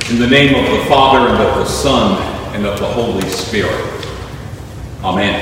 In the name of the Father, and of the Son, and of the Holy Spirit. Amen.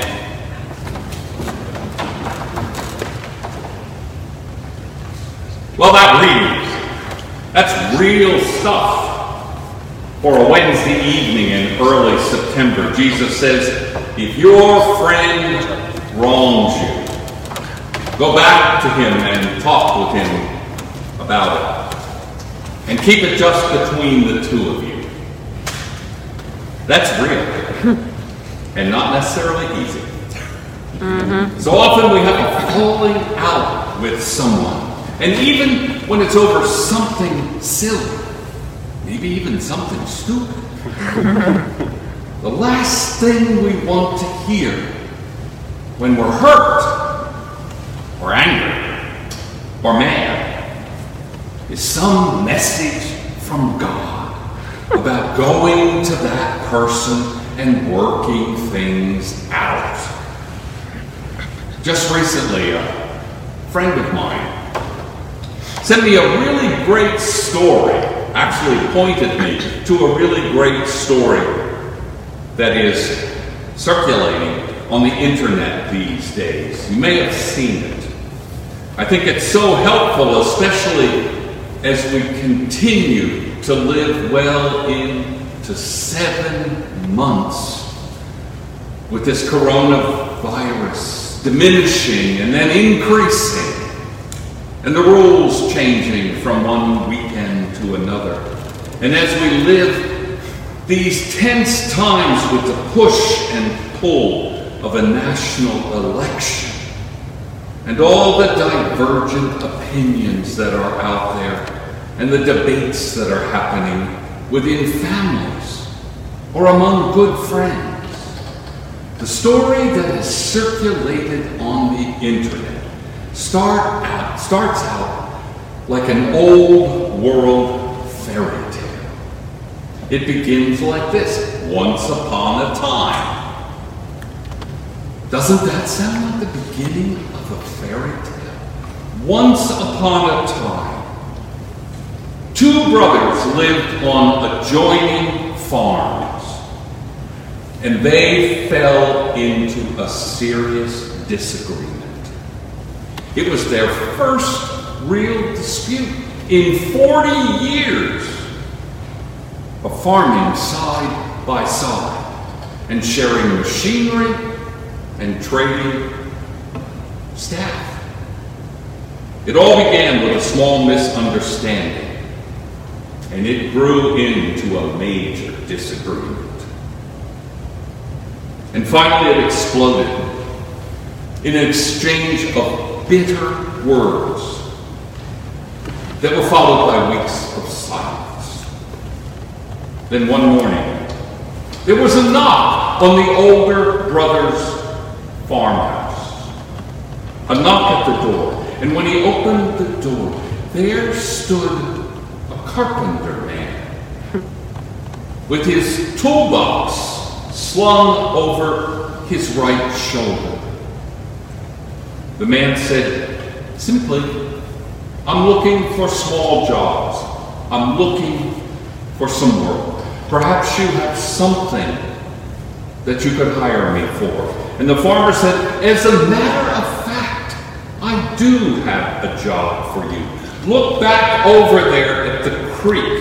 Well, that's real stuff for a Wednesday evening in early September. Jesus says, if your friend wrongs you, go back to him and talk with him about it. And keep it just between the two of you. That's real. And not necessarily easy. So often we have a falling out with someone. And even when it's over something silly, maybe even something stupid, the last thing we want to hear when we're hurt, or angry, or mad, is some message from God about going to that person and working things out. Just recently, a friend of mine sent me a really great story, actually pointed me to a really great story that is circulating on the internet these days. You may have seen it. I think it's so helpful, especially as we continue to live well into 7 months with this coronavirus diminishing and then increasing, and the rules changing from one weekend to another. And as we live these tense times with the push and pull of a national election, and all the divergent opinions that are out there, and the debates that are happening within families or among good friends, the story that is circulated on the internet starts out like an old world fairy tale. It begins like this: once upon a time. Doesn't that sound like the beginning of a fairy tale? Once upon a time, 2 brothers lived on adjoining farms, and they fell into a serious disagreement. It was their first real dispute in 40 years of farming side by side and sharing machinery and trading staff. It all began with a small misunderstanding, and it grew into a major disagreement. And finally it exploded in an exchange of bitter words that were followed by weeks of silence. Then one morning, there was a knock on the older brother's farmhouse. A knock at the door. And when he opened the door, there stood a carpenter man with his toolbox slung over his right shoulder. The man said simply, "I'm looking for small jobs. I'm looking for some work. Perhaps you have something that you could hire me for." And the farmer said, "As a matter of fact, I do have a job for you. Look back over there at the creek.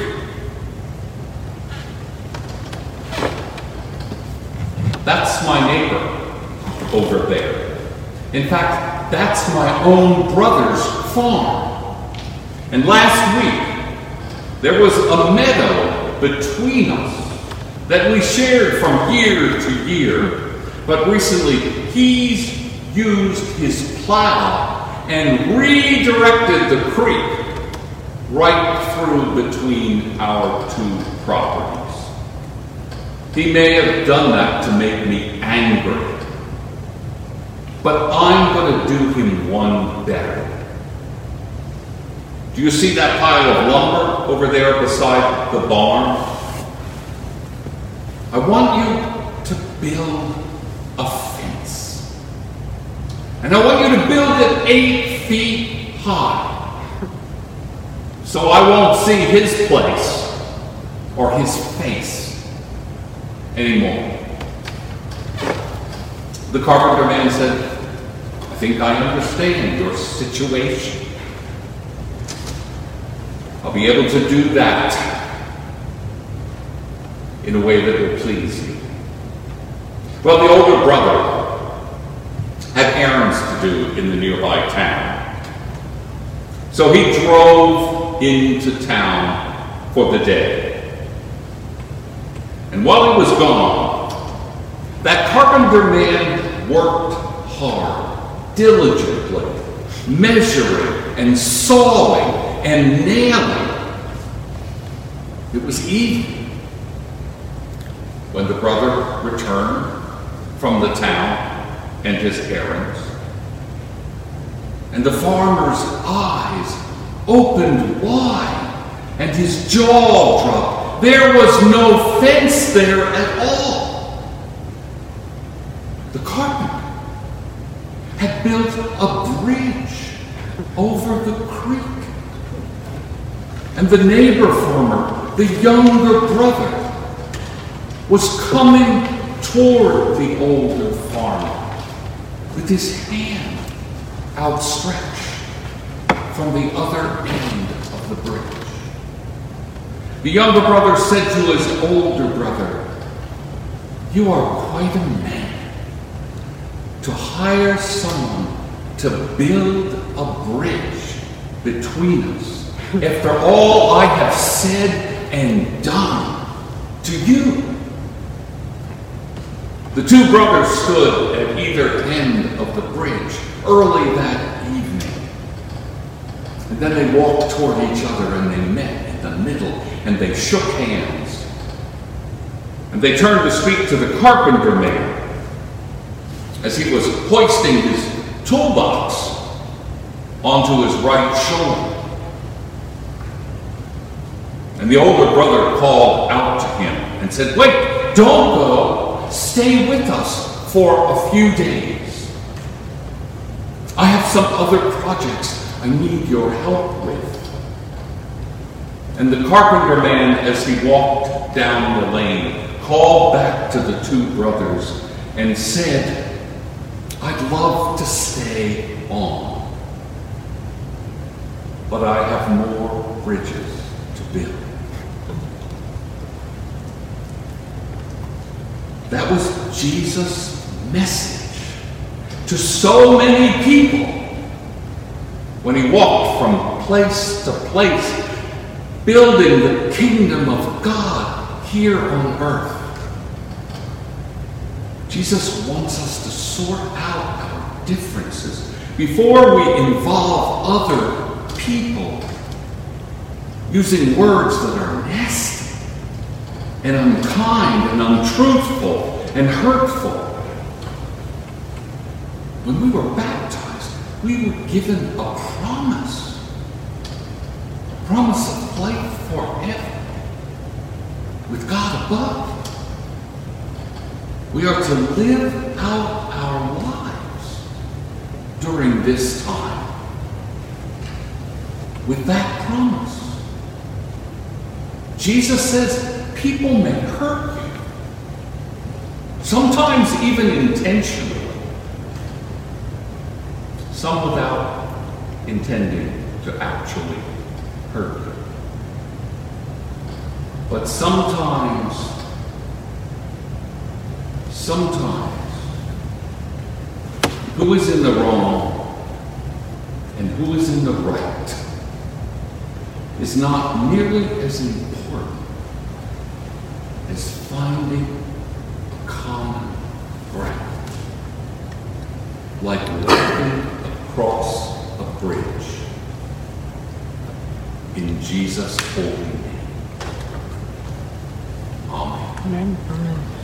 That's my neighbor over there. In fact, that's my own brother's farm. And last week, there was a meadow between us that we shared from year to year. But recently, he's used his plow and redirected the creek right through between our 2 properties. He may have done that to make me angry, but I'm going to do him one better. Do you see that pile of lumber over there beside the barn? I want you to build a fence. And I want you to build it 8 feet high, so I won't see his place or his face anymore. The carpenter man said, I think I understand your situation. I'll be able to do that in a way that will please you. Well, the older brother had errands to do in the nearby town. So he drove into town for the day. And while he was gone, that carpenter man worked hard, diligently, measuring and sawing and nailing. It was evening when the brother returned from the town and his errands. And the farmer's eyes opened wide and his jaw dropped. There was no fence there at all. The carpenter had built a bridge over the creek. And the neighbor farmer, the younger brother, was coming toward the older farmer with his hand outstretched from the other end of the bridge. The younger brother said to his older brother, "You are quite a man to hire someone to build a bridge between us after all I have said and done to you." The two brothers stood at either end of the bridge early that evening. And then they walked toward each other and they met in the middle and they shook hands. And they turned to speak to the carpenter man as he was hoisting his toolbox onto his right shoulder. And the older brother called out to him and said, "Wait, don't go. Stay with us for a few days. I have some other projects I need your help with." And the carpenter man, as he walked down the lane, called back to the two brothers and said, "I'd love to stay on, but I have more bridges to build." That was Jesus' message to so many people when he walked from place to place, building the kingdom of God here on earth. Jesus wants us to sort out our differences before we involve other people using words that are nasty and unkind and untruthful and hurtful. When we were baptized, we were given a promise of life forever with God above. We are to live out our lives during this time with that promise. Jesus says, people may hurt you, sometimes even intentionally, some without intending to actually hurt you. But sometimes, who is in the wrong and who is in the right is not nearly as important is finding common ground, like walking across a bridge in Jesus' holy name. Amen. Amen.